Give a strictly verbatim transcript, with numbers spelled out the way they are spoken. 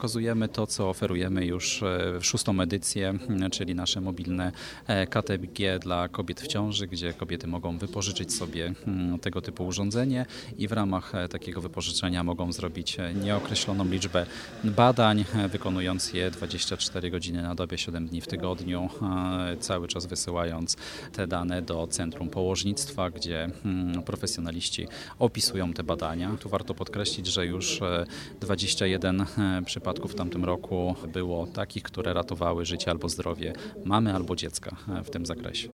pokazujemy to, co oferujemy już w szóstą edycję, czyli nasze mobilne K T G dla kobiet w ciąży, gdzie kobiety mogą wypożyczyć sobie tego typu urządzenie i w ramach takiego wypożyczenia mogą zrobić nieokreśloną liczbę badań, wykonując je dwadzieścia cztery godziny na dobę, siedem dni w tygodniu, cały czas wysyłając te dane do Centrum Położnictwa, gdzie profesjonaliści opisują te badania. Tu warto podkreślić, że już dwadzieścia jeden przypadków w tamtym roku było takich, które ratowały życie albo zdrowie mamy albo dziecka w tym zakresie.